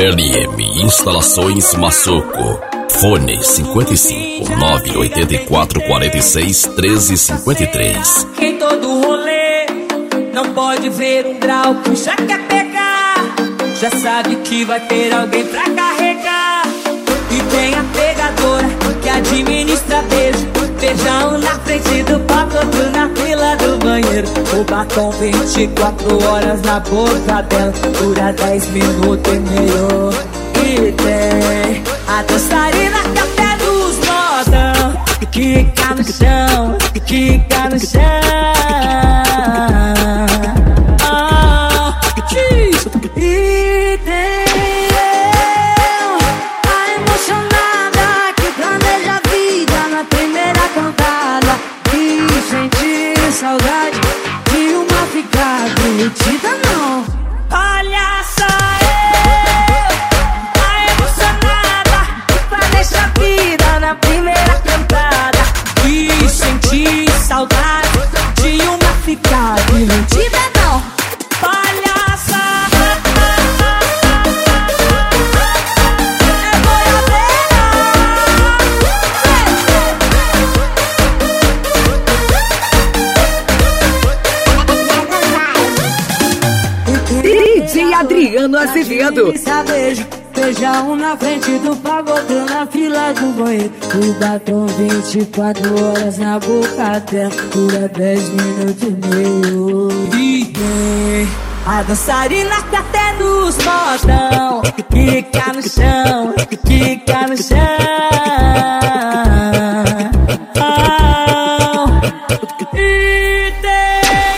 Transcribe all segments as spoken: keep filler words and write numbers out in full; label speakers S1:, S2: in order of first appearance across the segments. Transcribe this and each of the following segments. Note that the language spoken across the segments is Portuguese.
S1: L M Instalações Massoco. Fone cinquenta e cinco, nove oito quatro, quatro seis, treze cinquenta e três.
S2: Em todo rolê não pode ver um grau que já quer pegar. Já sabe que vai ter alguém pra carregar. E tem a pegadora que administra beijo. Beija um na frente do papo, outro na fila do banheiro. O batom vinte e quatro horas na boca dela, dura dez minutos e meio. E tem a dançarina que até nos modão, que quica no chão, que quica no chão. Ah, e tem eu, a emocionada que planeja a vida na primeira cantada e sente saudade de uma ficar curtida não. Olha só na primeira cantada e senti saudade de uma ficar iludida não. Palhaça, é boiadeira.
S3: D J Adriano Azevedo.
S2: Beija um na frente do pagodo, na fila do banheiro. O batom vinte e quatro horas na boca dela, dura dez minutos e meio. E tem a dançarina que até nos botão, quica no chão, quica no chão. Oh, e tem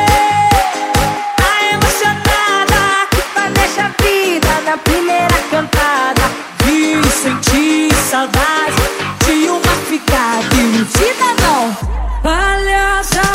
S2: a emocionada que planeja a vida na primeira cantada e senti saudade de uma ficar iludida não. Palhaça,